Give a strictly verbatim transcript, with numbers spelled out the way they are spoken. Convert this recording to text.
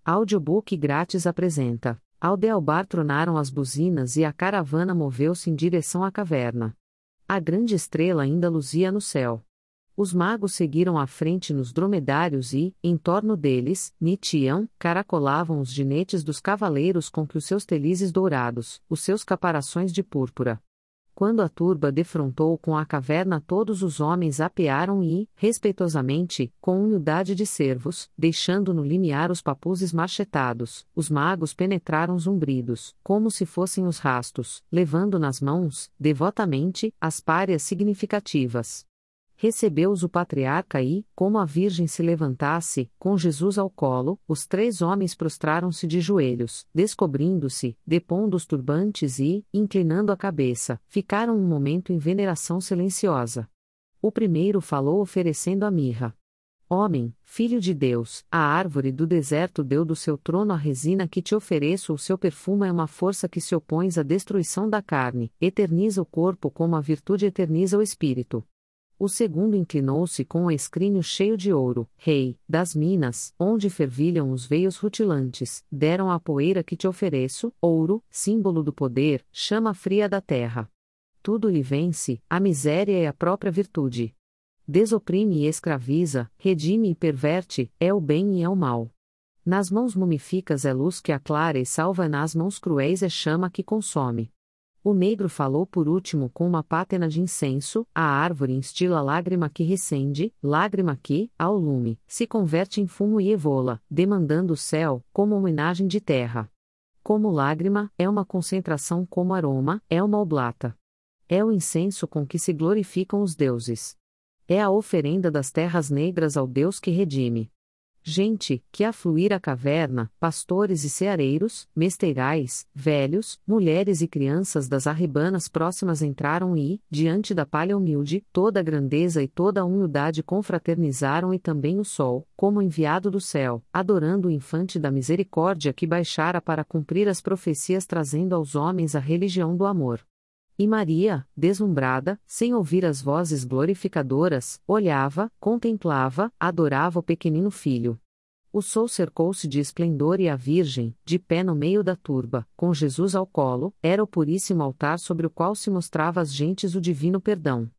Audiobook grátis apresenta. Ao Dealbar tronaram as buzinas e a caravana moveu-se em direção à caverna. A grande estrela ainda luzia no céu. Os magos seguiram à frente nos dromedários e, em torno deles, nitiam, caracolavam os ginetes dos cavaleiros com que os seus telizes dourados, os seus caparações de púrpura. Quando a turba defrontou com a caverna, todos os homens apearam e, respeitosamente, com humildade de servos, deixando no limiar os papuzes marchetados, os magos penetraram zumbridos, como se fossem os rastos, levando nas mãos, devotamente, as párias significativas. Recebeu-os o patriarca e, como a Virgem se levantasse, com Jesus ao colo, os três homens prostraram-se de joelhos, descobrindo-se, depondo os turbantes e, inclinando a cabeça, ficaram um momento em veneração silenciosa. O primeiro falou oferecendo a mirra. Homem, filho de Deus, a árvore do deserto deu do seu trono a resina que te ofereço, o seu perfume é uma força que se opõe à destruição da carne, eterniza o corpo como a virtude eterniza o espírito. O segundo inclinou-se com o escrínio cheio de ouro, rei, das minas, onde fervilham os veios rutilantes, deram a poeira que te ofereço, ouro, símbolo do poder, chama fria da terra. Tudo lhe vence, a miséria e a própria virtude. Desoprime e escraviza, redime e perverte, é o bem e é o mal. Nas mãos mumificas é luz que aclara e salva, nas mãos cruéis é chama que consome. O negro falou por último com uma pátena de incenso, a árvore instila lágrima que recende, lágrima que, ao lume, se converte em fumo e evola, demandando o céu, como homenagem de terra. Como lágrima, é uma concentração, como aroma, é uma oblata. É o incenso com que se glorificam os deuses. É a oferenda das terras negras ao Deus que redime. Gente, que afluir a caverna, pastores e ceareiros, mesteirais, velhos, mulheres e crianças das arribanas próximas entraram e, diante da palha humilde, toda a grandeza e toda a humildade confraternizaram e também o sol, como enviado do céu, adorando o infante da misericórdia que baixara para cumprir as profecias trazendo aos homens a religião do amor. E Maria, deslumbrada, sem ouvir as vozes glorificadoras, olhava, contemplava, adorava o pequenino filho. O sol cercou-se de esplendor e a Virgem, de pé no meio da turba, com Jesus ao colo, era o puríssimo altar sobre o qual se mostrava às gentes o divino perdão.